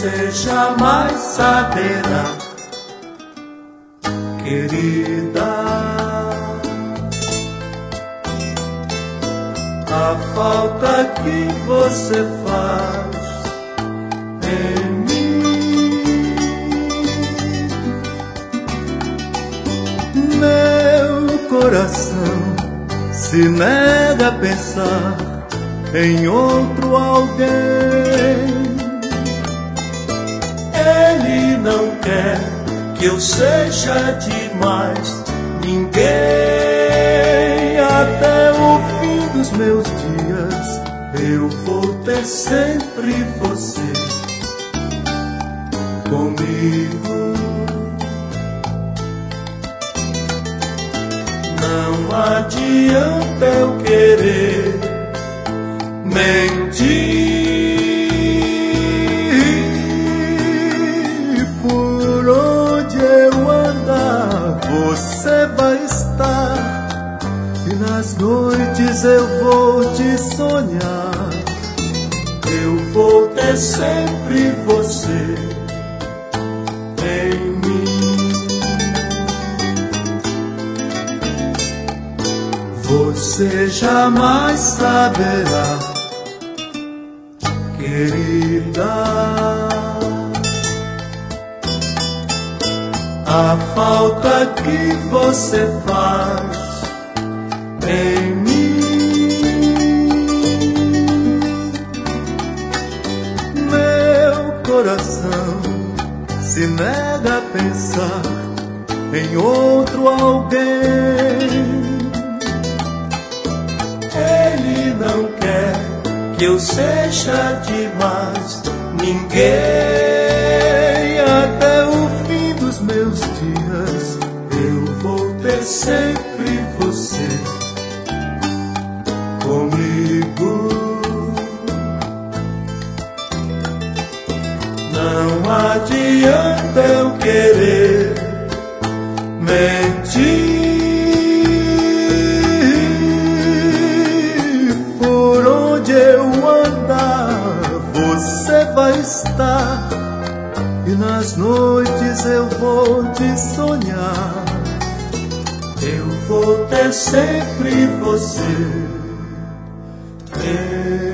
você jamais saberá, querida, a falta que você faz em mim. Meu coração se nega a pensar em outro alguém. Ele não quer que eu seja demais ninguém. Até o fim dos meus dias eu vou ter sempre você comigo. Não adianta eu querer mentir. Por onde eu andar você vai estar, e nas noites eu vou te sonhar. Eu vou ter sempre você em mim. Você jamais saberá, querida, a falta que você faz em mim. Meu coração se nega a pensar em outro alguém. Ele não quer que eu seja demais ninguém. Até o fim dos meus dias eu vou ter sempre você comigo. Não adianta eu querer mentir. Por onde eu andar você vai estar, e nas noites eu vou te sonhar. Eu vou ter sempre você.